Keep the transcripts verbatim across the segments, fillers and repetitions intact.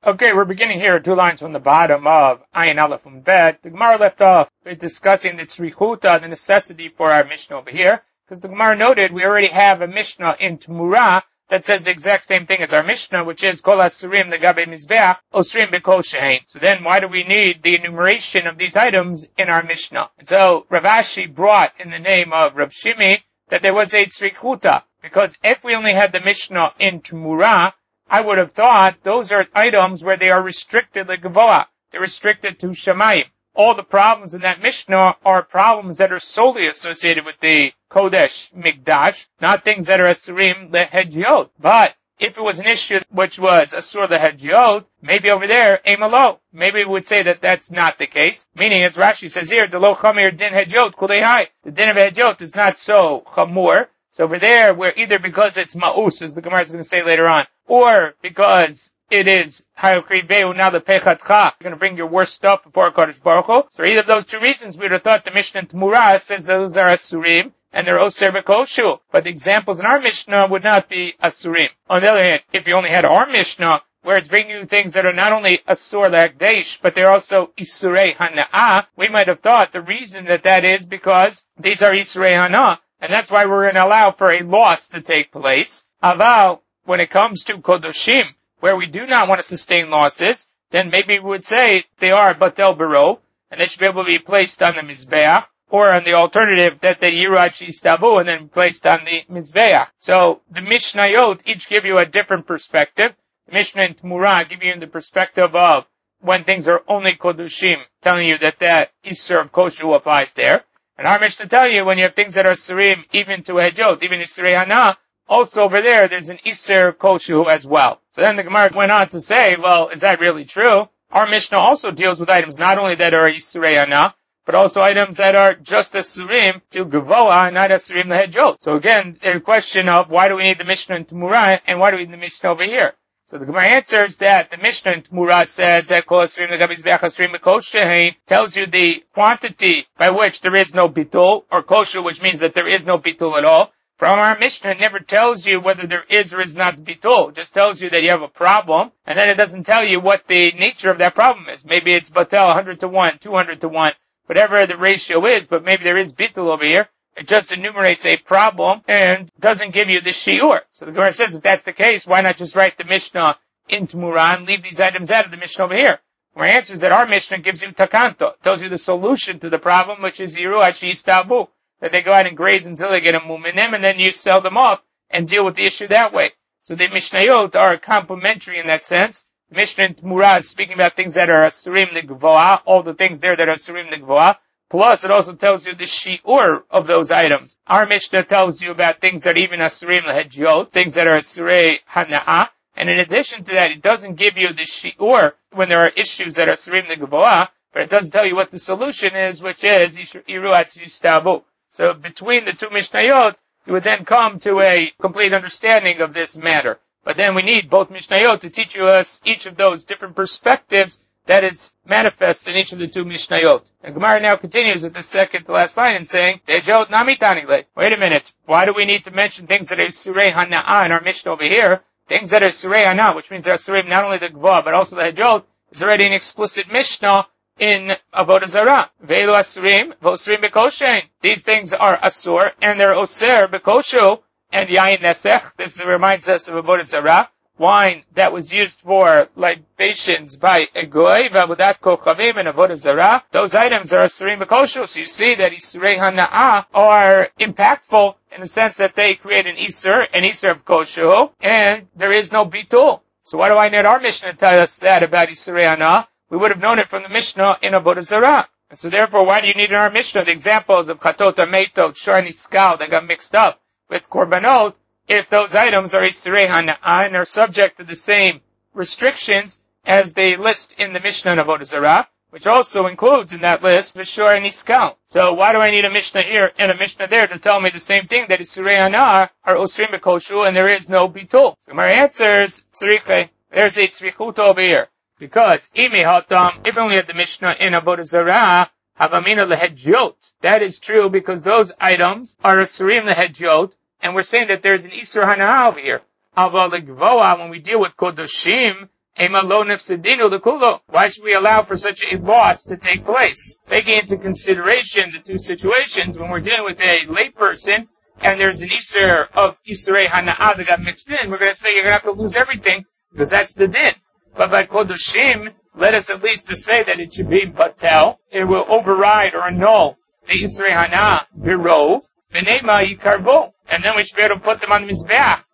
Okay, we're beginning here two lines from the bottom of Ayin Aleph and Bet. The Gemara left off with discussing the tzrichuta, the necessity for our Mishnah over here, because the Gemara noted we already have a Mishnah in Tmura that says the exact same thing as our Mishnah, which is Kol Asurim Legabe Mizbeach Osrim Bekol Shehein. So then why do we need the enumeration of these items in our Mishnah? And so Rav Ashi brought in the name of Rav Shimi that there was a tzrichuta, because if we only had the Mishnah in Tmura, I would have thought those are items where they are restricted like Gavoa. They're restricted to Shamayim. All the problems in that Mishnah are problems that are solely associated with the Kodesh Mikdash, not things that are Asurim Lehedjiot. But if it was an issue which was Asur Lehedjiot, maybe over there, Emalo. Maybe we would say that that's not the case. Meaning, as Rashi says here, the Lo Chamir Din Hedjiot Kulei. The Din of Hedjiot is not so Chamur. So over there, where either because it's Ma'us, as the Gemara is going to say later on, or because it is Hayokriveu now the Pechatcha, you're going to bring your worst stuff before Kodesh Baruch Hu. So for either of those two reasons, we would have thought the Mishnah in Tmura says those are Asurim, and they're Oser B'Koshu. But the examples in our Mishnah would not be Asurim. On the other hand, if you only had our Mishnah, where it's bringing you things that are not only Asur L'Hakdesh, but they're also Isurei Hana'ah, we might have thought the reason that that is because these are Isurei Hana'ah, and that's why we're going to allow for a loss to take place. Aval, when it comes to Kodoshim, where we do not want to sustain losses, then maybe we would say they are Batel Baro, and they should be able to be placed on the Mizbeach, or on the alternative that they Yirach Istabu and then placed on the Mizbeach. So the Mishnayot each give you a different perspective. The Mishnah and Tmura give you the perspective of when things are only Kodoshim, telling you that that Isser of Koshu applies there. And our Mishnah tell you when you have things that are Surim, even to Hedjot, even Isurei Hana, also over there, there's an Isser Koshu as well. So then the Gemara went on to say, well, is that really true? Our Mishnah also deals with items not only that are Isurei Hana, but also items that are just Asurim to Gavoa, not Asurim Lehedjot. So again, the question of why do we need the Mishnah in Tmura, and why do we need the Mishnah over here? So the Gemara answers that the Mishnah in Tmura says that Kol Asurim Legabizbeach Asurim Bekol Shehein tells you the quantity by which there is no bitul, or kosher, which means that there is no bitul at all. From our Mishnah, it never tells you whether there is or is not bitul. It just tells you that you have a problem, and then it doesn't tell you what the nature of that problem is. Maybe it's batel one hundred to one, two hundred to one, whatever the ratio is, but maybe there is bitul over here. It just enumerates a problem and doesn't give you the shiur. So the Gemara says if that's the case, why not just write the Mishnah in Tmura and leave these items out of the Mishnah over here? Our answer is that our Mishnah gives you takanto. It tells you the solution to the problem, which is Yiruach Yistabu, that they go out and graze until they get a muminim, and then you sell them off and deal with the issue that way. So the Mishnayot are complementary in that sense. The Mishnah in Tmura is speaking about things that are Asurim Negvoah, all the things there that are Asurim Negvoah. Plus, it also tells you the shi'ur of those items. Our Mishnah tells you about things that are even Asurim Lehedjiot, things that are Asurei Hana'ah. And in addition to that, it doesn't give you the shi'ur when there are issues that are Asurim Negvoah, but it does tell you what the solution is, which is Yiruach Yistabu. So between the two Mishnayot, you would then come to a complete understanding of this matter. But then we need both Mishnayot to teach you us each of those different perspectives that is manifest in each of the two Mishnayot. And Gemara now continues with the second to last line and saying, Dejot namitanile. Wait a minute. Why do we need to mention things that are Surei Hana'ah in our Mishnah over here? Things that are Surei Hana'ah, which means they're Surei not only the Gvoah, but also the Hedjot, is already an explicit Mishnah in Avodah Zarah. Ve'elu Asurim, V'Osrim B'Koshein. These things are Asur, and they're Oser B'Koshu, and Yain Nesech. This reminds us of Avodah Zarah. Wine that was used for libations by a goy, v'avudat kochavim and avodah zarah, those items are asurim b'koshu. So you see that isurei hana'ah are impactful in the sense that they create an isur, an isur of koshu, and there is no bitul. So why do I need our Mishnah to tell us that about isurei hana'ah? We would have known it from the Mishnah in avodah zarah. And so therefore, why do you need in our Mishnah the examples of chatot ametot, shor and iskal that got mixed up with korbanot, if those items are Isurei Hana'ah and are subject to the same restrictions as they list in the Mishnah in Avodah Zarah, which also includes in that list V'shor and Iskal. So why do I need a Mishnah here and a Mishnah there to tell me the same thing, that Isurei Hana'ah are Osrim B'Koshu and there is no Bitul? So my answer is Tzriche. There's a Tzrichut over here. Because Imi Hatam, if only had the Mishnah in Avodah Zarah, Havamina Lehedjot. That is true because those items are Asurim Lehedjot, and we're saying that there's an Isur Hana'ah over here. Aval Legvoa, when we deal with Kodoshim, Why should we allow for such a loss to take place? Taking into consideration the two situations, when we're dealing with a layperson, and there's an Isser of Isserei Hana'ah that got mixed in, we're going to say you're going to have to lose everything, because that's the din. But by Kodoshim, let us at least to say that it should be Batel. It will override or annul the Isserei Hana'ah Birov, B'neima Yikarbo. And then we should be able to put them on the Mizbeach.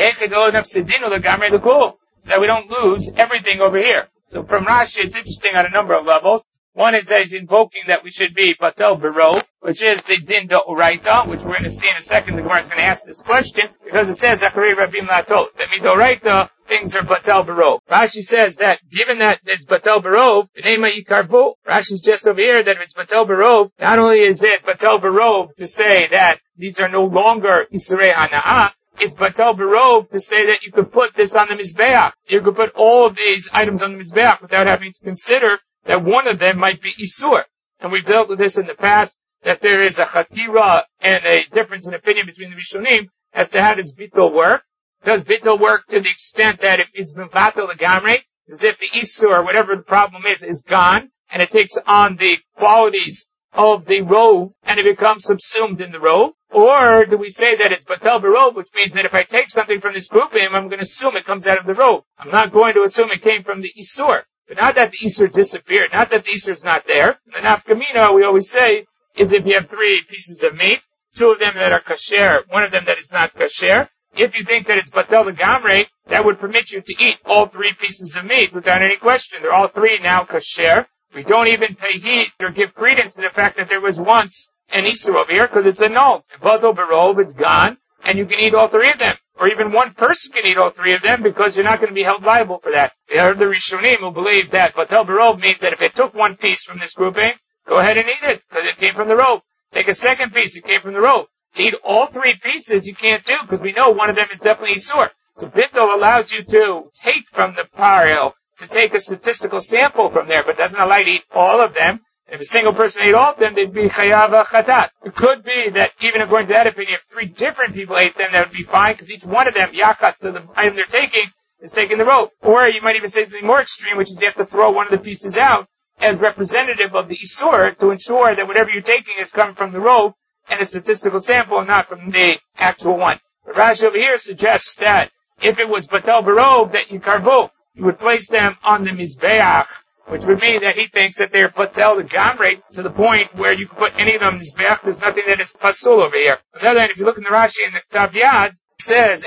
So that we don't lose everything over here. So from Rashi, it's interesting on a number of levels. One is that he's invoking that we should be Batel Birov, which is the Din D'Oraita, which we're going to see in a second. The Gemara is going to ask this question, because it says, Zachari Rabim Latot, that Midoraita, things are Batel Birov. Rashi says that, given that it's Batel Birov, the name of Yikarbo, Rashi's just over here, that if it's Batel Birov, not only is it Batel Birov to say that these are no longer Isserei Hana'ah, it's Batel Birov to say that you could put this on the Mizbeach. You could put all of these items on the Mizbeach without having to consider that one of them might be Isur. And we've dealt with this in the past, that there is a Chakira and a difference in opinion between the Rishonim as to how does Bittul work. Does Bittul work to the extent that if it's been Batel Legamre, as if the Isur, whatever the problem is, is gone, and it takes on the qualities of the rove, and it becomes subsumed in the rove? Or do we say that it's Batel Birov, which means that if I take something from this grouping, I'm going to assume it comes out of the rove. I'm not going to assume it came from the Isur. But not that the Isur disappeared, not that the Isur is not there. The Nafkamina, we always say, is if you have three pieces of meat, two of them that are kasher, one of them that is not kasher. If you think that it's Batel Legamre, that would permit you to eat all three pieces of meat without any question. They're all three now kasher. We don't even pay heed or give credence to the fact that there was once an Isur over here, because it's a null. Batel Birov, it's gone, and you can eat all three of them. Or even one person can eat all three of them, because you're not going to be held liable for that. There are the Rishonim who believe that Batel Birov means that if it took one piece from this grouping, go ahead and eat it, because it came from the rove. Take a second piece, it came from the rove. To eat all three pieces, you can't do, because we know one of them is definitely Isur. So Bittul allows you to take from the paril, to take a statistical sample from there, but doesn't allow you to eat all of them. If a single person ate all of them, they'd be chayav chatat. It could be that even according to that opinion, if three different people ate them, that would be fine, because each one of them, yachas to the item they're taking, is taking the rope. Or you might even say something more extreme, which is you have to throw one of the pieces out as representative of the Isur to ensure that whatever you're taking is coming from the rope and a statistical sample, not from the actual one. But Rashi over here suggests that if it was Batel Birov that you karbo, you would place them on the Mizbeach, which would mean that he thinks that they're Batel Legamre to the point where you can put any of them in Mizbeach. There's nothing that is pasul over here. On the other hand, if you look in the Rashi in the Ktav Yad, it says,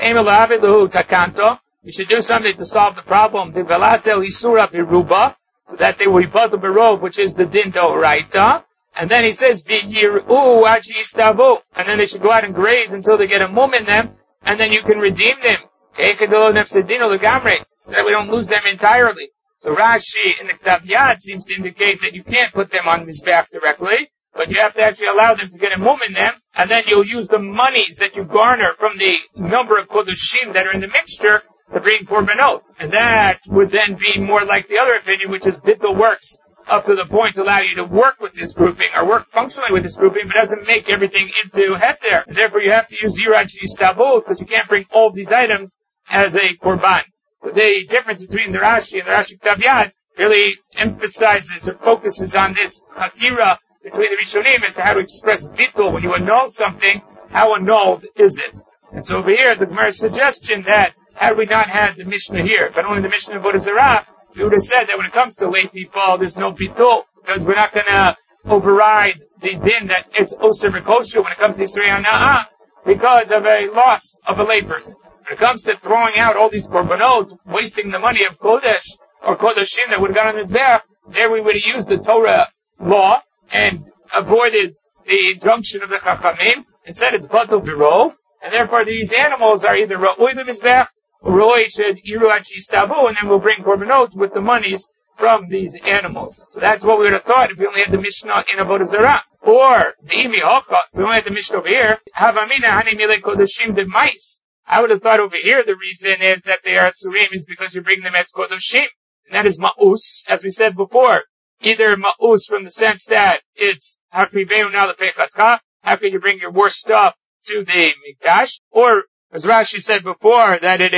takanto, you should do something to solve the problem. Develatel Isura Biruba, so that they will be Batel Birov, which is the Din D'Oraita. And then he says, Biyiru Achi Istavu, and then they should go out and graze until they get a mum in them, and then you can redeem them. So that we don't lose them entirely. So Rashi in the Ktav Yad seems to indicate that you can't put them on Mizbeach directly, but you have to actually allow them to get a mum in them, and then you'll use the monies that you garner from the number of kodoshim that are in the mixture to bring korbanot. And that would then be more like the other opinion, which is Bittul works up to the point to allow you to work with this grouping, or work functionally with this grouping, but doesn't make everything into heter. And therefore you have to use Yirach Yistabul, because you can't bring all of these items as a korban. So the difference between the Rashi and the Rashi Ktav Yad really emphasizes or focuses on this hakira between the Rishonim as to how to express bittul. When you annul something, how annulled is it? And so over here, the Gemara's suggestion that had we not had the Mishnah here, but only the Mishnah of Avodah Zarah, we would have said that when it comes to lay people, there's no bittul, because we're not going to override the din that it's osir v'kosher when it comes to Yisrei Hana'ah, because of a loss of a layperson. When it comes to throwing out all these korbanot, wasting the money of Kodesh, or Kodeshim that would have gone on Mizbeach, there we would have used the Torah law, and avoided the injunction of the Chachamim, and said it's Batel Birov, and therefore these animals are either Ra'oi the Mizbeach, or Ra'oi should Iruach Yistabu, and then we'll bring korbanot with the monies from these animals. So that's what we would have thought if we only had the Mishnah in Avodah Zarah. Or, the Imi Hocha, we only had the Mishnah over here, Havamina Hani Mile Kodeshim de Mais. I would have thought over here the reason is that they are Surim is because you bring them as Kodoshim. And that is Ma'us, as we said before. Either Ma'us from the sense that it's Hakriveu na lepechatcha, how can you bring your worst stuff to the Mikdash? Or, as Rashi said before, that it is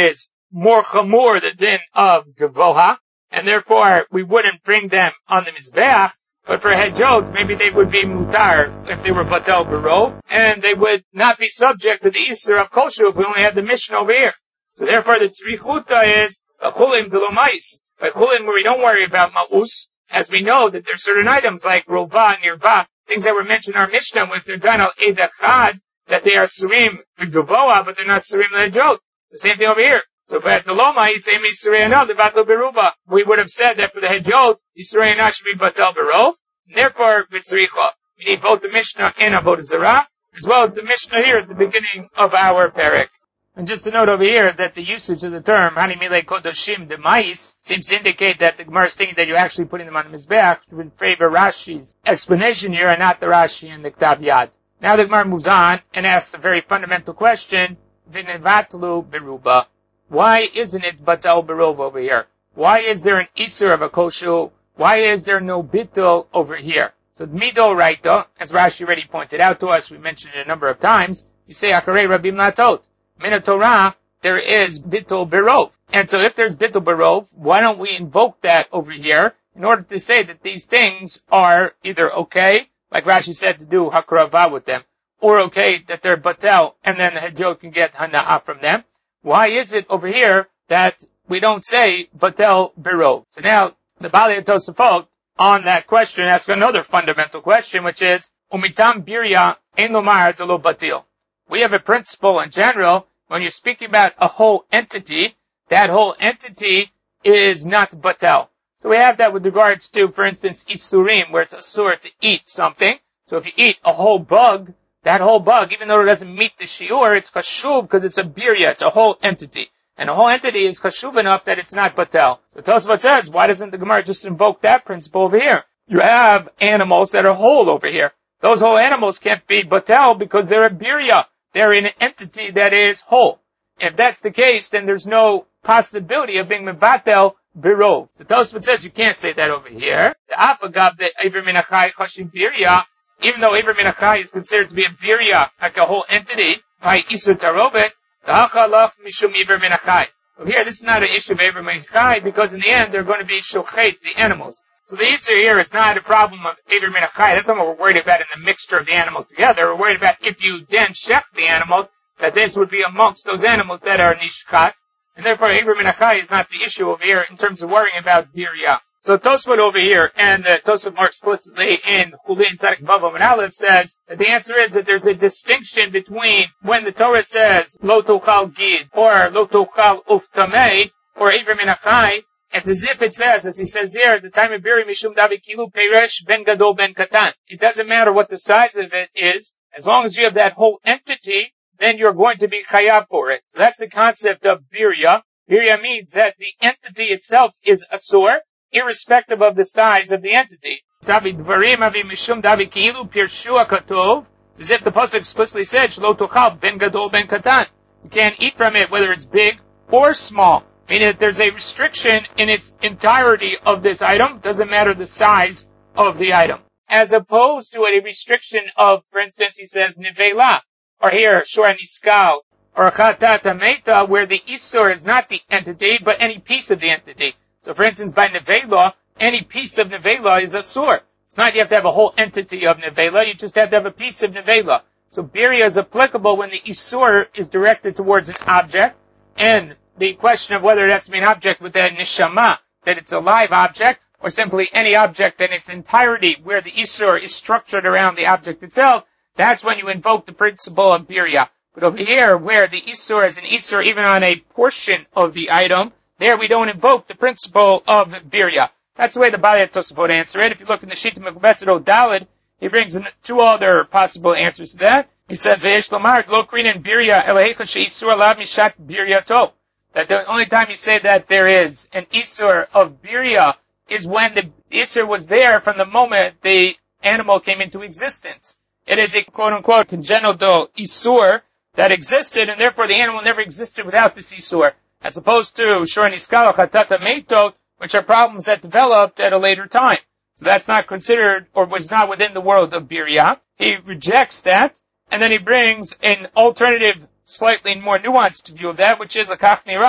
more chamur, the din of Gavoha, and therefore we wouldn't bring them on the Mizbeach. But for Hedjot, maybe they would be mutar if they were batel barov, and they would not be subject to the Isser of Kosher if we only had the Mishnah over here. So therefore the Tzrichuta is a chulim delomais. By chulim where we don't worry about ma'us, as we know that there's certain items like rova, nirva, things that were mentioned in our Mishnah, if they're done al edachad, that they are surim gavoa, but they're not surim lehejot. The same thing over here. So but the loma, he say misurei anah, the batlo beruba. We would have said that for the hejot, misurei anah should be batal berov. Therefore, vitzricha. We need both the Mishnah and Avodah Zarah, as well as the Mishnah here at the beginning of our parak. And just to note over here that the usage of the term Hanimile Kodoshim Demais seems to indicate that the Gemara is thinking that you're actually putting them on the Mizbeach to favor Rashi's explanation here and not the Rashi and the Ktav Yad. Now the Gemara moves on and asks a very fundamental question, V'nevatlu Beruba. Why isn't it Batal Berov over here? Why is there an Isser of a Koshu? Why is there no Bittul over here? So Mido Raita, as Rashi already pointed out to us, we mentioned it a number of times, you say Acharei Rabim Latot. In a Torah, there is Bittul Berov. And so if there's Bittul Berov, why don't we invoke that over here in order to say that these things are either okay, like Rashi said to do Hakrava with them, or okay that they're Batel, and then the Hedjot can get Hana'ah from them. Why is it over here that we don't say Batel Berov? So now, the Bali Tosafot, on that question, asks another fundamental question, which is, Umitam Birya Ein Lomar Delo Batil. We have a principle in general, when you're speaking about a whole entity, that whole entity is not batel. So we have that with regards to, for instance, isurim, where it's asur to eat something. So if you eat a whole bug, that whole bug, even though it doesn't meet the shiur, it's kashuv because it's a birya, it's a whole entity. And a whole entity is kashuv enough that it's not batel. So Tosafot says, why doesn't the Gemara just invoke that principle over here? You have animals that are whole over here. Those whole animals can't be batel because they're a birya. They're an entity that is whole. If that's the case, then there's no possibility of being mevatel berov. The Tosafot says you can't say that over here. The afagav that Iver Minachai Chashim Birya, even though Iver Minachai is considered to be a birya, like a whole entity, by Isur Tarobet, the Hachalach Mishum Iver Minachai. Over here, this is not an issue of Iver Minachai, because in the end, they're going to be shochet, the animals. So the issue here is not a problem of Iver Minachai. That's not what we're worried about in the mixture of the animals together. We're worried about if you then shech the animals, that this would be amongst those animals that are nishkat. And therefore, Iver Minachai is not the issue over here in terms of worrying about birya. So Tosafot over here, and uh, Tosafot more explicitly in Chulin Tzadik Vav and Aleph says that the answer is that there's a distinction between when the Torah says Lo Tochal Gid or Lo Tochal Uftamei or Iver Minachai. It's as if it says, as he says here, the time of Biri Mishum Davi Kilu Peresh Ben Gadol Ben Katan. It doesn't matter what the size of it is, as long as you have that whole entity, then you're going to be chayav for it. So that's the concept of birya. Birya means that the entity itself is asur, irrespective of the size of the entity. Davi Dvarim Avi Mishum Davi Kilu Pirshua Katov, as if the pasuk explicitly says, Shlo Tochal Ben Gadol Ben Katan. You can't eat from it, whether it's big or small. Meaning that there's a restriction in its entirety of this item, doesn't matter the size of the item. As opposed to a restriction of, for instance, he says, Nivela, or here, Shor Niskal, or Chatata Meta, where the Isur is not the entity, but any piece of the entity. So for instance, by Nivela, any piece of Nivela is Asur. It's not you have to have a whole entity of Nivela, you just have to have a piece of Nivela. So Birya is applicable when the Isur is directed towards an object, and the question of whether it has to be an object with that nishama, that it's a live object, or simply any object in its entirety where the Isur is structured around the object itself, that's when you invoke the principle of birya. But over here, where the Isur is an Isur even on a portion of the item, there we don't invoke the principle of birya. That's the way the Bali Tosafot answer it. If you look in the Shita Mekubetzet Daled, he brings in two other possible answers to that. He says, Ve'esh lomar lo krinin birya elehecha she'isur alav mishat biryato. That the only time you say that there is an Isur of birya is when the Isur was there from the moment the animal came into existence. It is a quote-unquote congenital Isur that existed, and therefore the animal never existed without this Isur, as opposed to Shor Niskal Chatata Meitot, which are problems that developed at a later time. So that's not considered, or was not within the world of birya. He rejects that, and then he brings an alternative, slightly more nuanced view of that, which is a kach nira,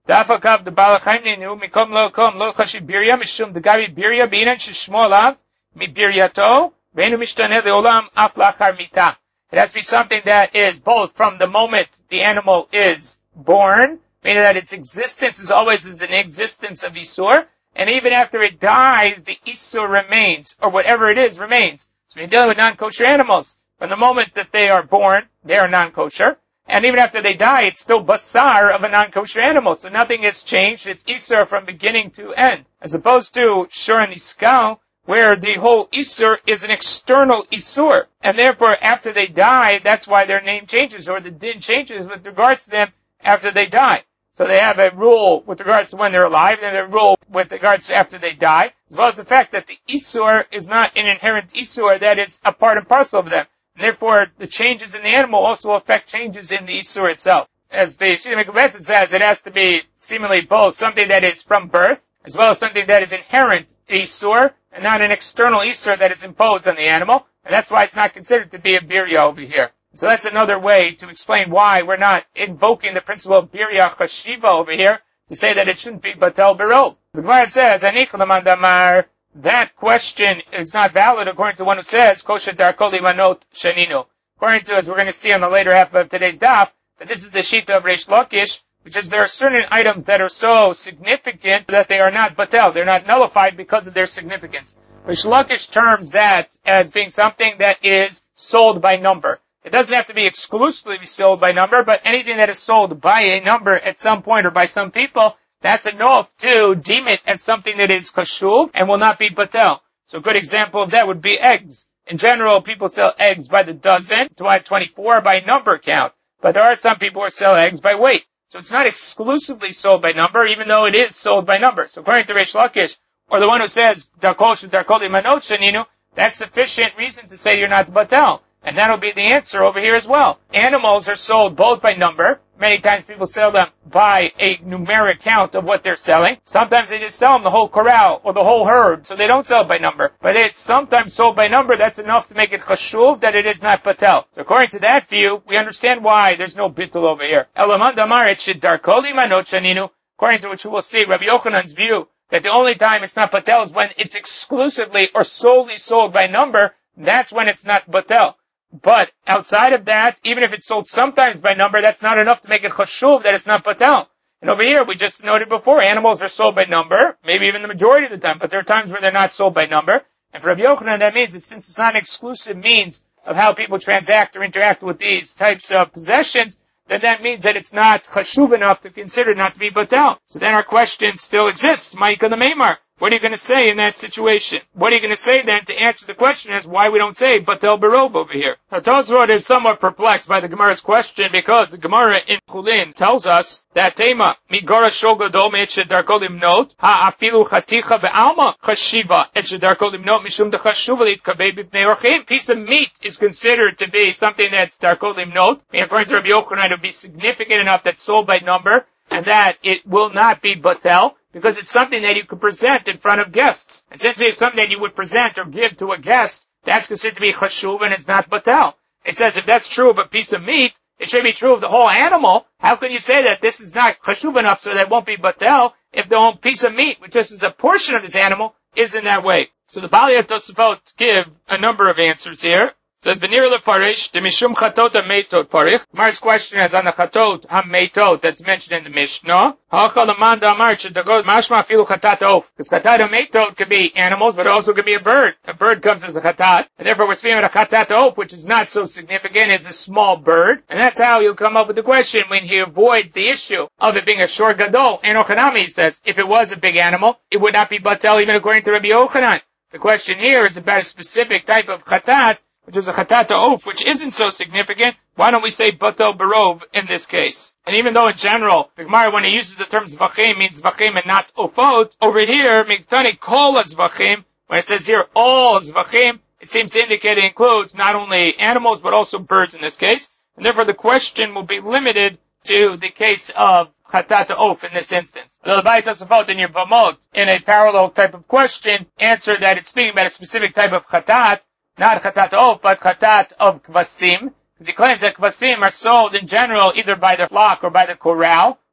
Dafakav the Balachim Ninu Mikom Lo Kom Lo Chashi Birya Mishum the Gavi Birya Binan Shishmolav Mi Biryato Venu Mishtane Leolam Af Lachar Mita. It has to be something that is both from the moment the animal is born, meaning that its existence is always as an existence of Isur, and even after it dies, the Isur remains, or whatever it is remains. So you're dealing with non-kosher animals. From the moment that they are born, they are non-kosher, and even after they die, it's still basar of a non-kosher animal. So nothing has changed. It's Isur from beginning to end, as opposed to Shur and Iskal, where the whole Isur is an external Isur. And therefore, after they die, that's why their name changes, or the din changes with regards to them after they die. So they have a rule with regards to when they're alive, and a rule with regards to after they die, as well as the fact that the Isur is not an inherent Isur that is a part and parcel of them. And therefore, the changes in the animal also affect changes in the Isur itself. As the Shita Mekubetzet says, it has to be seemingly both something that is from birth, as well as something that is inherent Isur, and not an external Isur that is imposed on the animal, and that's why it's not considered to be a birya over here. So that's another way to explain why we're not invoking the principle of birya chashiva over here to say that it shouldn't be batel berov. The Gemara says, Anich l'man damar, that question is not valid according to one who says, kosher darko limanot shaninu. According to, as we're going to see on the later half of today's daf, that this is the shita of Reish Lakish, which is there are certain items that are so significant that they are not batel. They're not nullified because of their significance. Reish Lakish terms that as being something that is sold by number. It doesn't have to be exclusively sold by number, but anything that is sold by a number at some point or by some people, that's enough to deem it as something that is kashuv and will not be batel. So a good example of that would be eggs. In general, people sell eggs by the dozen, twenty-four by number count. But there are some people who sell eggs by weight. So it's not exclusively sold by number, even though it is sold by number. So according to Reish Lakish, or the one who says, Darkol Darkoli Manot Shaninu, that's sufficient reason to say you're not batel. And that'll be the answer over here as well. Animals are sold both by number. Many times people sell them by a numeric count of what they're selling. Sometimes they just sell them the whole corral or the whole herd, so they don't sell by number. But it's sometimes sold by number, that's enough to make it chashuv that it is not batel. So according to that view, we understand why there's no bittul over here. Elaman damar et shedarkoli manot shaninu. According to which we will see Rabbi Yochanan's view, that the only time it's not batel is when it's exclusively or solely sold by number. That's when it's not batel. But outside of that, even if it's sold sometimes by number, that's not enough to make it chashuv that it's not batel. And over here, we just noted before, animals are sold by number, maybe even the majority of the time, but there are times where they're not sold by number. And for Rabbi Yochanan, that means that since it's not an exclusive means of how people transact or interact with these types of possessions, then that means that it's not chashuv enough to consider not to be batel. So then our question still exists. Ma'ika the Meimar. What are you going to say in that situation? What are you going to say then to answer the question as why we don't say batel berov over here? Now Tosfot is somewhat perplexed by the Gemara's question because the Gemara in Chulin tells us that tema migara shol gadol me'et shedarko limnot ha'afilu chaticha be'alma chashiva et shedarko limnot mishum dechashuva litkabei b'pnei orchim. Piece of meat is considered to be something that's darko limnot. According to Rabbi Yochanan, it would be significant enough that's sold by number and that it will not be batel, because it's something that you could present in front of guests. And since it's something that you would present or give to a guest, that's considered to be chashuv and it's not batel. It says if that's true of a piece of meat, it should be true of the whole animal. How can you say that this is not chashuv enough so that it won't be batel if the whole piece of meat, which just is a portion of this animal, is in that way? So the Balei Tosfot give a number of answers here. It says, Benir lefaresh, de mishum chatot ha-meitot parich. Mar's question is on the chatot ha-meitot that's mentioned in the Mishnah. Ha'achal aman da'amar, shedagod mashma afilu chatat of. Because chatat ha-meitot could be animals, but it also could be a bird. A bird comes as a chatat. And therefore we're speaking about a chatat of, which is not so significant, is a small bird. And that's how you'll come up with the question when he avoids the issue of it being a shor gadol. And Ochanami says, if it was a big animal, it would not be batel even according to Rabbi Yochanan. The question here is about a specific type of chatat, which is a chatat of, which isn't so significant. Why don't we say batel berov in this case? And even though in general, the Gemara, when he uses the term zvachim, means zvachim and not ofot, over here, miktani kol zvachim, when it says here all zvachim, it seems to indicate it includes not only animals, but also birds in this case. And therefore the question will be limited to the case of chatat of in this instance. The Balei Tosfot in your Vamot, in a parallel type of question, answer that it's speaking about a specific type of chatat, not chatat of, but chatat of kvasim, because he claims that kvasim are sold in general either by the flock or by the corral,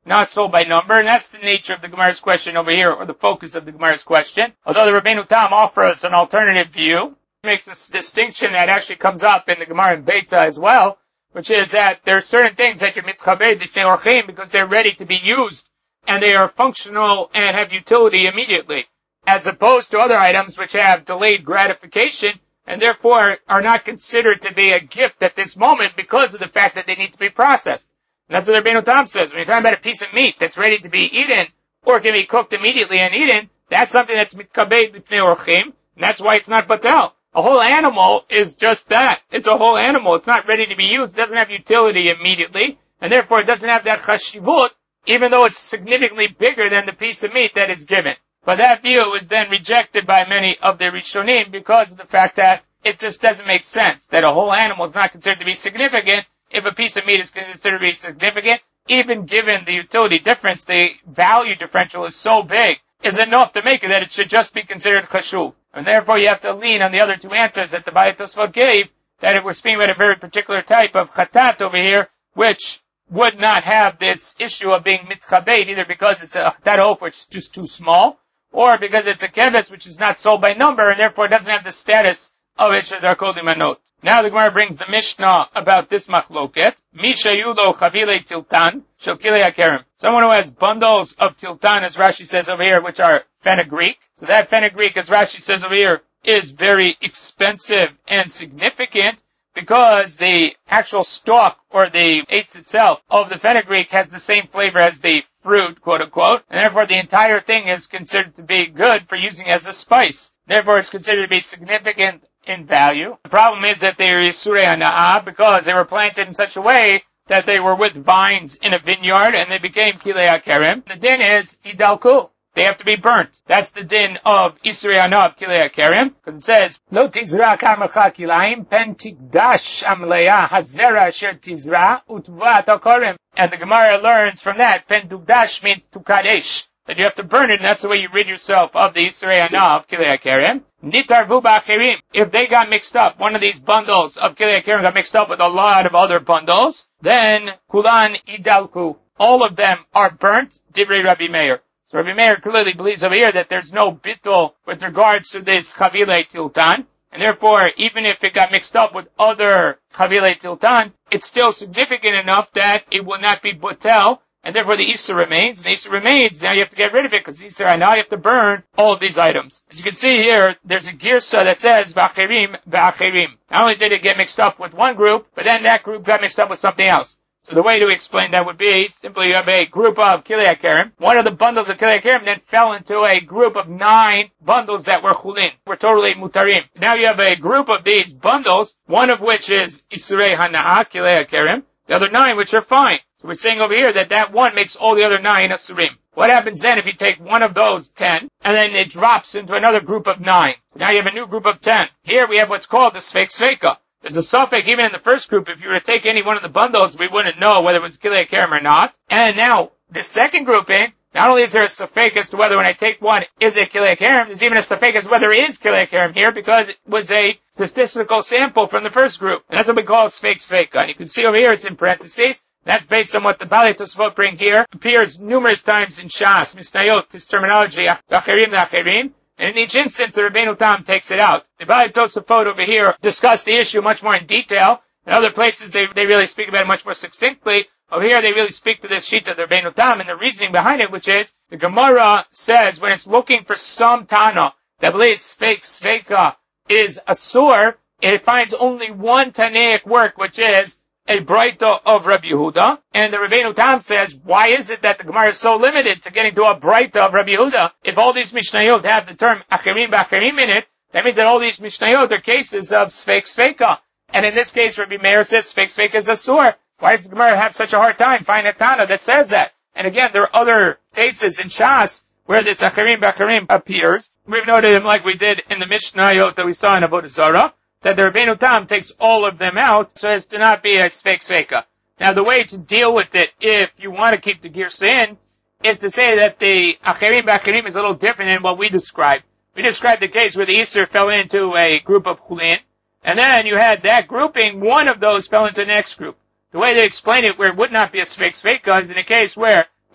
not sold by number, and that's the nature of the Gemara's question over here, or the focus of the Gemara's question. Although the Rabbeinu Tam offers an alternative view, he makes this distinction that actually comes up in the Gemara in Beitza as well, which is that there are certain things that you're mitchabed lifnei orchim because they're ready to be used, and they are functional and have utility immediately, as opposed to other items which have delayed gratification, and therefore are not considered to be a gift at this moment because of the fact that they need to be processed. And that's what the Rabbeinu Tam says. When you're talking about a piece of meat that's ready to be eaten, or can be cooked immediately and eaten, that's something that's mitkabed lifnei orchim, and that's why it's not batel. A whole animal is just that. It's a whole animal. It's not ready to be used. It doesn't have utility immediately, and therefore it doesn't have that chashivut, even though it's significantly bigger than the piece of meat that is given. But that view is then rejected by many of the Rishonim because of the fact that it just doesn't make sense that a whole animal is not considered to be significant if a piece of meat is considered to be significant. Even given the utility difference, the value differential is so big, is enough to make it that it should just be considered chashuv. And therefore you have to lean on the other two answers that the Baalei Tosfot gave, that if we're speaking about a very particular type of chatat over here, which would not have this issue of being mitchabed, either because it's a chatat oaf, which is just too small, or because it's a keves, which is not sold by number, and therefore it doesn't have the status of it shadar manot. Now the Gemara brings the Mishnah about this machloket. Misha yulo chavile tiltan shel kilei hakerem. Someone who has bundles of tiltan, as Rashi says over here, which are fenugreek. So that fenugreek, as Rashi says over here, is very expensive and significant because the actual stalk or the eitz itself of the fenugreek has the same flavor as the fruit, quote unquote, and therefore the entire thing is considered to be good for using as a spice. Therefore it's considered to be significant in value. The problem is that they are Yisurei Hana'ah because they were planted in such a way that they were with vines in a vineyard and they became Kilei HaKerem. The din is Idalku. They have to be burnt. That's the din of Yisurei Hana'ah of Kilei HaKerem, because it says, Lo tizra karmecha kilayim pen tikdash amleya hazera asher tizra utvat hakorem. And the Gemara learns from that, pen tukdash means tukadesh, that you have to burn it, and that's the way you rid yourself of the Yisurei Hana'ah of Kilei HaKerem. Nitarvu ba'acherim. If they got mixed up, one of these bundles of Kilei HaKerem got mixed up with a lot of other bundles, then kulan idalku. All of them are burnt, divrei Rabbi Meir. So Rabbi Meir clearly believes over here that there's no bittul with regards to this chavilei tiltan, and therefore, even if it got mixed up with other chavilei tiltan, it's still significant enough that it will not be botel, and therefore the Issa remains. And the Issa remains, now you have to get rid of it, because the Issa, now you have to burn all of these items. As you can see here, there's a girsa that says, V'acherim, v'acherim. Not only did it get mixed up with one group, but then that group got mixed up with something else. So the way to explain that would be, simply you have a group of Kilei HaKerem. One of the bundles of Kilei HaKerem then fell into a group of nine bundles that were chulin, were totally mutarim. Now you have a group of these bundles, one of which is Yisurei Hana'ah, Kilei HaKerem, the other nine which are fine. So we're saying over here that that one makes all the other nine asurim. What happens then if you take one of those ten, and then it drops into another group of nine? So now you have a new group of ten. Here we have what's called the Sfeik Sveika. There's a suffix even in the first group. If you were to take any one of the bundles, we wouldn't know whether it was Kilei HaKerem or not. And now, the second grouping, not only is there a suffix as to whether when I take one, is it Kilei HaKerem, there's even a suffix as to whether it is Kilei HaKerem here, because it was a statistical sample from the first group. And that's what we call Sfeik Sveika. And you can see over here, it's in parentheses. That's based on what the Baalei Tosfot bring here. Appears numerous times in Shas, Misnayot, this terminology, Acherim Acherim. And in each instance, the Rabbeinu Tam takes it out. The Baalei Tosfot over here discuss the issue much more in detail. In other places, they, they really speak about it much more succinctly. Over here, they really speak to this sheet of the Rabbeinu Tam and the reasoning behind it, which is, the Gemara says, when it's looking for some Tana that believes Sfeik Sveika is asur, it finds only one Tanaic work, which is a Braita of Rabbi Yehuda, and the Rabbeinu Tam says, why is it that the Gemara is so limited to getting to a Braita of Rabbi Yehuda? If all these Mishnayot have the term Acherim B'Acherim in it, that means that all these Mishnayot are cases of Sfeik Sveika. And in this case, Rabbi Meir says Sfeik Sveika is Asur. Why does the Gemara have such a hard time finding a Tana that says that? And again, there are other cases in Shas where this Acherim B'Acherim appears. We've noted them like we did in the Mishnayot that we saw in Avodah Zarah, that the Rabbeinu Tam takes all of them out so as to not be a Sfeik Sveika. Now the way to deal with it, if you want to keep the Girsa in, is to say that the Acherim B'Acherim is a little different than what we described. We described the case where the Easter fell into a group of Chulin, and then you had that grouping, one of those fell into the next group. The way they explain it where it would not be a Sfeik Sveika is in a case where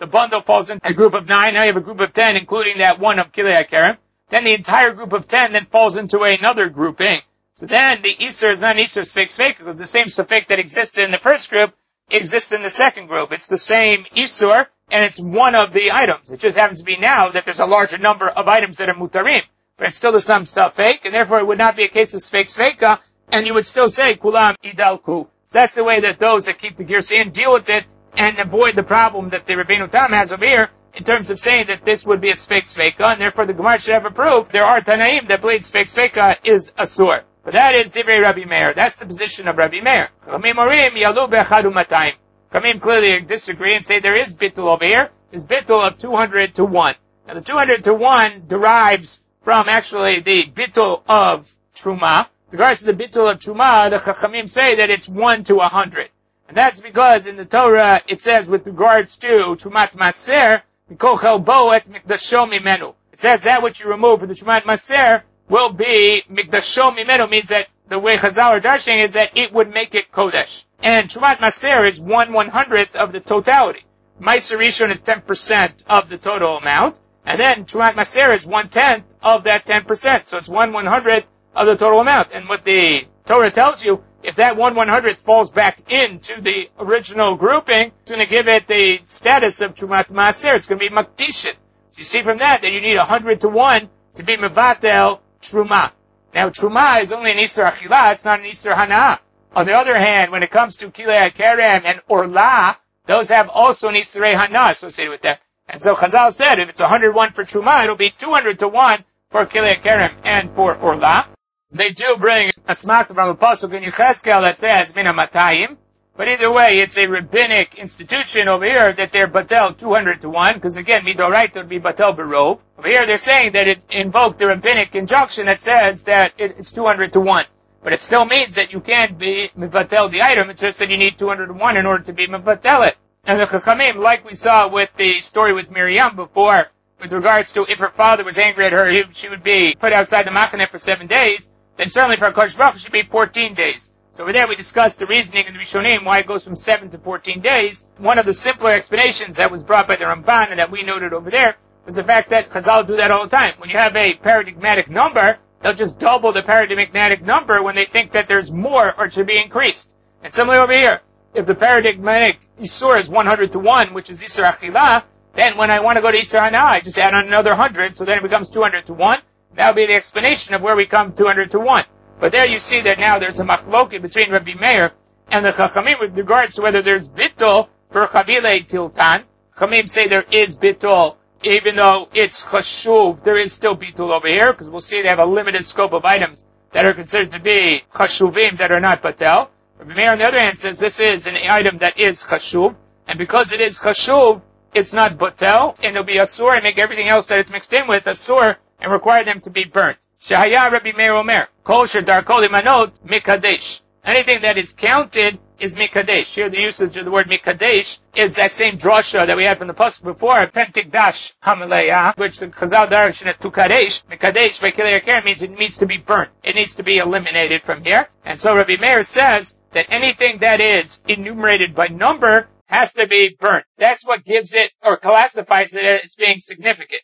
the bundle falls into a group of nine. Now you have a group of ten, including that one of Kilei HaKerem. Then the entire group of ten then falls into another grouping. So then the Isser is not an Isser Sfeik Sfeik, because the same Sfeik that existed in the first group exists in the second group. It's the same Isser, and it's one of the items. It just happens to be now that there's a larger number of items that are Mutarim. But it's still the same Sfeik, and therefore it would not be a case of Sfeik Sfeika, and you would still say Kulam Idalku. So that's the way that those that keep the Girsain deal with it, and avoid the problem that the Rabbeinu Tam has over here, in terms of saying that this would be a Sfeik Sfeika, and therefore the Gemara should have a proof. There are Tanaim that believe Sfeik Sfeika is Asur. But that is Divrei Rabbi Meir. That's the position of Rabbi Meir. Chamim Orim Yalu Be'echad U'matayim. Chamim clearly disagree and say there is Bittul over here. There's Bittul of two hundred to one. Now the two hundred to one derives from actually the Bittul of Truma. With regards to the Bittul of Truma, the Chachamim say that it's one to a hundred. And that's because in the Torah it says with regards to Trumat Maser, Mikochel Bo et Mikdasho Mimenu. It says that which you remove from the Trumat Maser will be Mikdasho Mimenu, means that the way Chazal are darshing is that it would make it Kodesh. And Trumat Maser is one one hundredth of the totality. Meiser Rishon is ten percent of the total amount. And then Trumat Maser is one tenth of that ten percent. So it's one one hundredth of the total amount. And what the Torah tells you, if that one one hundredth falls back into the original grouping, it's going to give it the status of Trumat Maser. It's going to be Makdishin. So you see from that that you need one hundred to one to be Mevatel Truma. Now Truma is only an Isser Achila, it's not an Isser Hana'ah. On the other hand, when it comes to Kilei HaKerem and Orla, those have also an Isserei Hana'ah associated with them. And so Chazal said if it's one hundred one for Truma, it'll be two hundred to one for Kilei HaKerem and for Orla. They do bring a smack from a pasuk in Yechezkel that says Mina Matayim, but either way, it's a rabbinic institution over here that they're batel two hundred to one, because again, midoraita would be batel berov. Over here, they're saying that it invoked the rabbinic injunction that says that it, it's two hundred to one. But it still means that you can't be mevatel the item, it's just that you need two hundred to one in order to be mevatel it. And the Chachamim, like we saw with the story with Miriam before, with regards to if her father was angry at her, he, she would be put outside the machaneh for seven days, then certainly for HaKadosh Baruch Hu it should be fourteen days. So over there we discussed the reasoning in the Rishonim, why it goes from seven to fourteen days. One of the simpler explanations that was brought by the Ramban and that we noted over there was the fact that Chazal do that all the time. When you have a paradigmatic number, they'll just double the paradigmatic number when they think that there's more or it should be increased. And similarly over here, if the paradigmatic Isur is one hundred to one, which is Isur Achilah, then when I want to go to Isur Hana'ah, I just add on another one hundred, so then it becomes two hundred to one. That would be the explanation of where we come two hundred to one. But there you see that now there's a machloket between Rabbi Meir and the Chachamim with regards to whether there's bittul for Chavilei Tiltan. Chachamim say there is bittul, even though it's chashuv, there is still bittul over here, because we'll see they have a limited scope of items that are considered to be chashuvim that are not batel. Rabbi Meir on the other hand says this is an item that is chashuv, and because it is chashuv, it's not batel, and it'll be asur and make everything else that it's mixed in with asur and require them to be burnt. Shahaya Rabbi Meir Omer, Kol Shadar Kol Imanot Mikadesh. Anything that is counted is Mikadesh. Here the usage of the word Mikadesh is that same drasha that we had from the pasuk before, Pentikdash Hamaleya, which the Chazal direction is to Kadesh. Mikadesh by Kilei HaKerem means it needs to be burnt. It needs to be eliminated from here. And so Rabbi Meir says that anything that is enumerated by number has to be burnt. That's what gives it, or classifies it as being significant.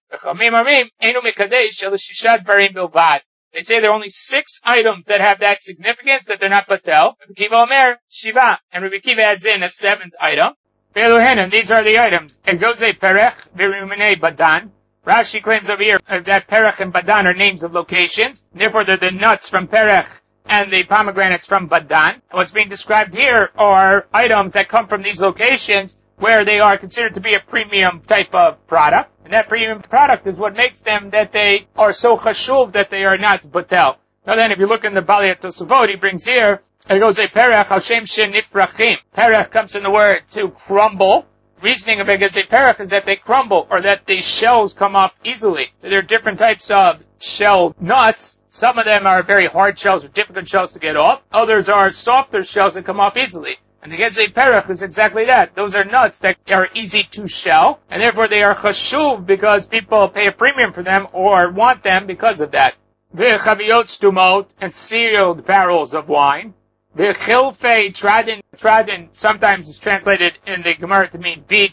They say there are only six items that have that significance, that they're not batel. Rabbi Kiva Omer, Shiva. And Rabbi Kiva adds in a seventh item. And these are the items. Egoze Perech, Virimene Badan. Rashi claims over here that Perech and Badan are names of locations. Therefore, they're the nuts from Perech and the pomegranates from Badan. And what's being described here are items that come from these locations where they are considered to be a premium type of product. And that premium product is what makes them that they are so chashuv that they are not batel. Now then, if you look in the Bali Tosafot, he brings here, it goes a perech al shem shenifrachim. Perech comes from the word to crumble. Reasoning of it as a perech is that they crumble, or that the shells come off easily. There are different types of shell nuts. Some of them are very hard shells or difficult shells to get off. Others are softer shells that come off easily. And the Gezei Perech is exactly that. Those are nuts that are easy to shell, and therefore they are chashuv because people pay a premium for them or want them because of that. V'chaviyot stumot, and sealed barrels of wine. V'chilfei tradin, tradin sometimes is translated in the Gemara to mean beets,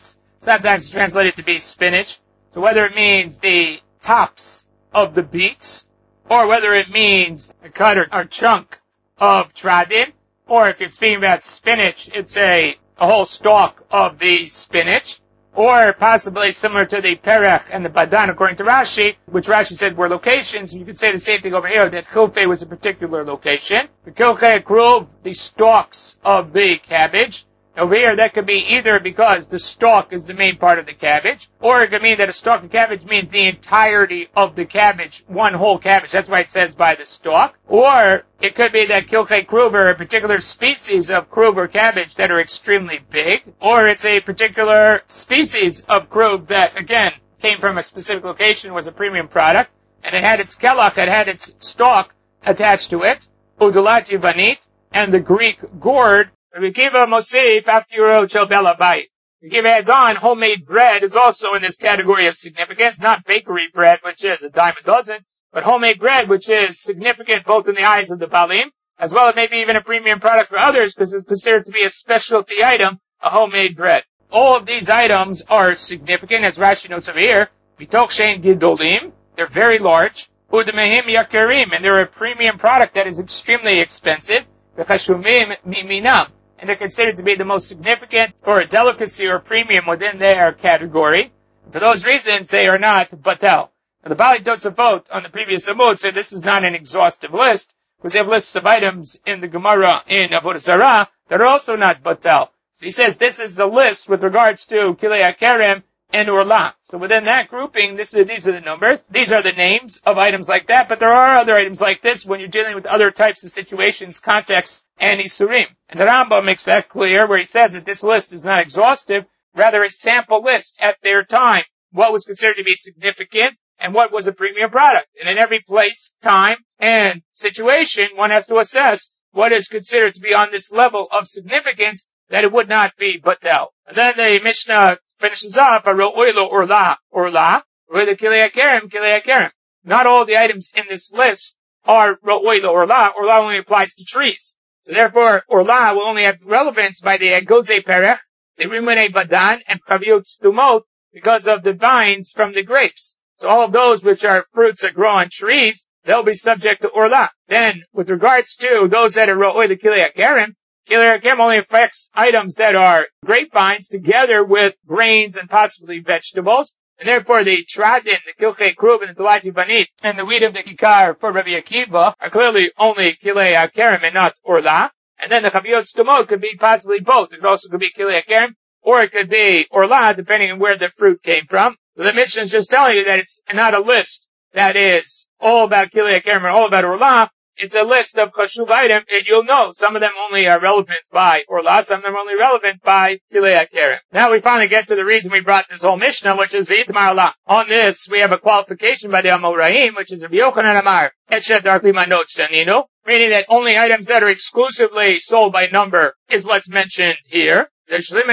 sometimes translated to be spinach. So whether it means the tops of the beets, or whether it means a cut or, or chunk of tradin, or if it's speaking about spinach, it's a, a whole stalk of the spinach, or possibly similar to the perech and the badan according to Rashi, which Rashi said were locations. You could say the same thing over here, that chilfe was a particular location. The kilchei kruv, the stalks of the cabbage. Over here, that could be either because the stalk is the main part of the cabbage, or it could mean that a stalk of cabbage means the entirety of the cabbage, one whole cabbage. That's why it says by the stalk. Or it could be that kilchei kruv are a particular species of kruv or cabbage that are extremely big, or it's a particular species of kruv that, again, came from a specific location, was a premium product, and it had its kelach, it had its stalk attached to it, udulat yivanit, and the Greek gourd. Rabbi Akiva Mosif Afkiro Chel Bela Bait. Rabbi Akiva adds on, homemade bread is also in this category of significance, not bakery bread, which is a dime a dozen, but homemade bread, which is significant both in the eyes of the Balim, as well as maybe even a premium product for others, because it's considered to be a specialty item, a homemade bread. All of these items are significant, as Rashi notes over here. Bitoch shein gidolim, they're very large. Udmehim yakirim, and they're a premium product that is extremely expensive. V'chashumim miminam, and they're considered to be the most significant, or a delicacy or premium within their category. For those reasons, they are not batel. Now, the Bali Tosafot on the previous Amud said this is not an exhaustive list, because they have lists of items in the Gemara in Avodah Zarah that are also not batel. So he says this is the list with regards to Kilei HaKerem and Urla. So within that grouping, this is, these are the numbers. These are the names of items like that, but there are other items like this when you're dealing with other types of situations, contexts, and Isurim. And the Rambam makes that clear where he says that this list is not exhaustive, rather a sample list at their time. What was considered to be significant and what was a premium product. And in every place, time, and situation, one has to assess what is considered to be on this level of significance that it would not be batel. And then the Mishnah finishes off, Ro'oilo Urla, Urla, or the Kilei HaKerem, Kilei HaKerem. Not all the items in this list are Ro'oilo Urla. Urla only applies to trees. So therefore, Urla will only have relevance by the Egoze Perech, the Rimone Badan, and Chaviot Stumot, because of the vines from the grapes. So all of those which are fruits that grow on trees, they'll be subject to Urla. Then, with regards to those that are Ro'oilo Kilei HaKerem, Kilei HaKerem only affects items that are grapevines together with grains and possibly vegetables. And therefore the Tradin, the Kilchei Kruv, and the Dulat Yivanit, and the wheat of the Kikar for Rabbi Akiva are clearly only Kilei HaKerem and not Urla. And then the Chaviot Stumot could be possibly both. It also could be Kilei HaKerem, or it could be Urla, depending on where the fruit came from. So the Mishnah is just telling you that it's not a list that is all about Kilei HaKerem and all about Urla. It's a list of chashuv items, and you'll know some of them only are relevant by Urla, some of them are only relevant by Kilei HaKerem. Now we finally get to the reason we brought this whole Mishnah, which is V'yitmar Allah. On this, we have a qualification by the Amoraim, which is Rabbi Yochanan Amar, Eshet Darkli Manot Shaninu, meaning that only items that are exclusively sold by number is what's mentioned here. Anything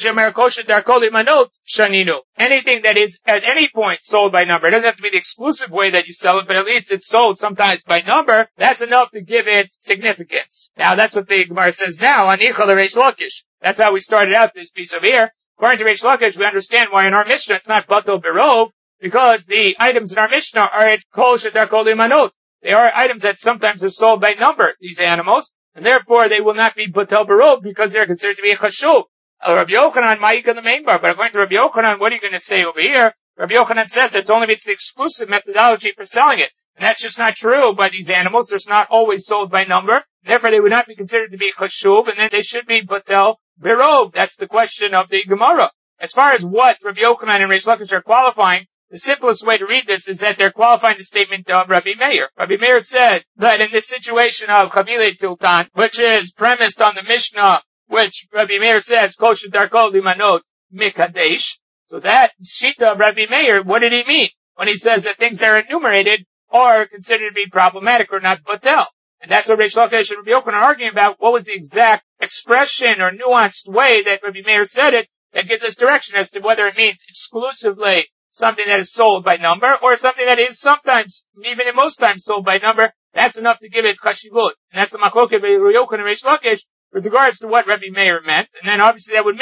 that is at any point sold by number, it doesn't have to be the exclusive way that you sell it, but at least it's sold sometimes by number, that's enough to give it significance. Now that's what the Gemara says now, Anicha l'Reish Lakish. That's how we started out this piece over here. According to Reish Lakish, we understand why in our Mishnah it's not Batel Berov, because the items in our Mishnah are at Kol Shedar Kol Imanot. They are items that sometimes are sold by number, these animals, and therefore they will not be Batel Berov because they're considered to be a Chashuv. Uh, Rabbi Yochanan, Ma'ik in the main bar, but according to Rabbi Yochanan, what are you going to say over here? Rabbi Yochanan says it's only if it's the exclusive methodology for selling it. And that's just not true by these animals. They're not always sold by number. Therefore, they would not be considered to be Chashuv, and then they should be Batel Berov. That's the question of the Gemara. As far as what Rabbi Yochanan and Reish Lakish are qualifying, the simplest way to read this is that they're qualifying the statement of Rabbi Meir. Rabbi Meir said that in this situation of Chavile Tiltan, which is premised on the Mishnah, which Rabbi Meir says, Kosher Darkol Limanot Mikadesh. So that Shita of Rabbi Meir, what did he mean when he says that things that are enumerated are considered to be problematic or not batel? And that's what Reish Lakish and Rabbi Yochanan are arguing about. What was the exact expression or nuanced way that Rabbi Meir said it that gives us direction as to whether it means exclusively something that is sold by number, or something that is sometimes, even in most times, sold by number. That's enough to give it chashivut. And that's the machloket by Rabbi Yochanan and Reish Lakish with regards to what Rabbi Meir meant. And then obviously that would mean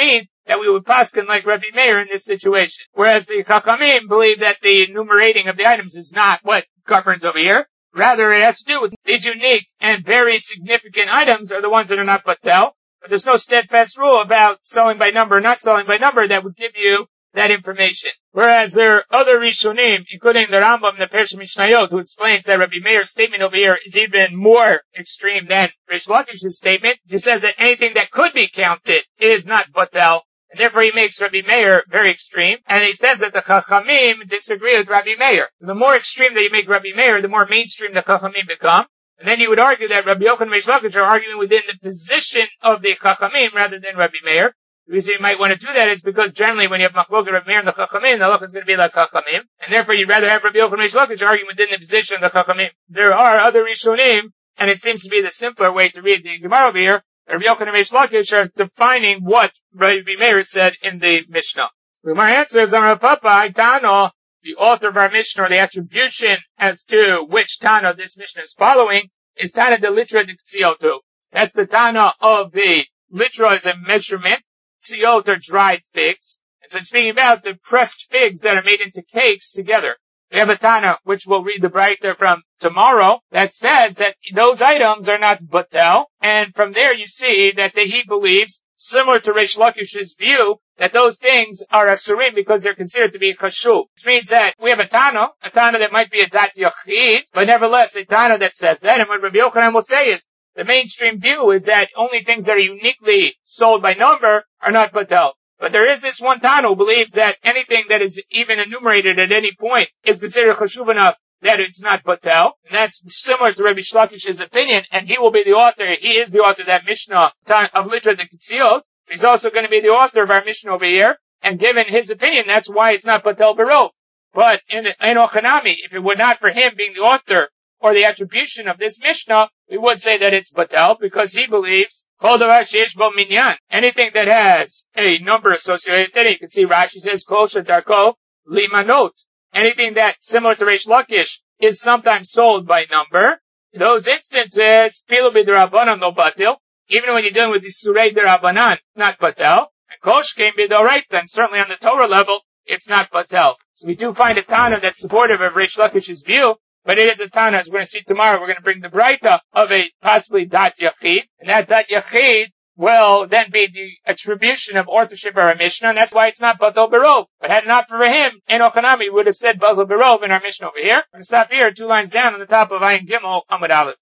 that we would paskin like Rabbi Meir in this situation. Whereas the Chachamim believe that the enumerating of the items is not what governs over here. Rather, it has to do with these unique and very significant items are the ones that are not batel. But there's no steadfast rule about selling by number or not selling by number that would give you that information. Whereas there are other Rishonim, including the Rambam, the Perush Mishnayot, who explains that Rabbi Meir's statement over here is even more extreme than Rish Lakish's statement. He says that anything that could be counted is not batel, and therefore he makes Rabbi Meir very extreme. And he says that the Chachamim disagree with Rabbi Meir. So the more extreme that you make Rabbi Meir, the more mainstream the Chachamim become. And then you would argue that Rabbi Yochanan and Rish Lakish are arguing within the position of the Chachamim rather than Rabbi Meir. The reason you might want to do that is because generally when you have Machloket Rabbi Meir and the Chachamim, the halacha is going to be like Chachamim. And therefore you'd rather have Rabbi Yochanan and Rish Lakish arguing within the position of the Chachamim. There are other Rishonim, and it seems to be the simpler way to read the Gemara over here. Rabbi Yochanan and Rish Lakish are defining what Rabbi Meir said in the Mishnah. The Gemara answers, Amar Papa, Tano, the author of our Mishnah, or the attribution as to which Tana this Mishnah is following, is Tana de Litra de Ktsiotu. That's the Tana of the Litra as a measurement. Ksiot are dried figs. And so it's speaking about the pressed figs that are made into cakes together. We have a Tana, which we'll read the Braita from tomorrow, that says that those items are not batel. And from there you see that the, he believes, similar to Rish Lakish's view, that those things are asurim because they're considered to be chashuv. Which means that we have a Tana, a Tana that might be a dat yachid, but nevertheless a Tana that says that. And what Rabbi Yochanan will say is, the mainstream view is that only things that are uniquely sold by number are not batel. But there is this one Tana who believes that anything that is even enumerated at any point is considered chashuv enough that it's not batel. And that's similar to Rabbi Shlakish's opinion, and he will be the author, he is the author of that Mishnah of Litra de Ktziot. He's also going to be the author of our Mishnah over here, and given his opinion, that's why it's not batel barov. But in, in Ochanami, if it were not for him being the author or the attribution of this Mishnah, we would say that it's batel, because he believes Kol davar sheyesh bo minyan, anything that has a number associated with it. You can see Rashi says Kol shedarko limanot, anything that, similar to Reish Lakish, is sometimes sold by number. In those instances, filu b'derabanan no batil, even when you're dealing with the surei derabanan, it's not batel. And Kol shkein b'doraita, and certainly on the Torah level, it's not batel. So we do find a Tana that's supportive of Reish Lakish's view, but it is a Tana, as we're going to see tomorrow. We're going to bring the Braita of a possibly Dat Yachid. And that Dat Yachid will then be the attribution of authorship of our Mishnah, and that's why it's not Batel Barov. But had it not for him, in Ochanami would have said Batel Barov in our Mishnah over here. We're going to stop here, two lines down on the top of Ayin Gimel, Amud Aleph.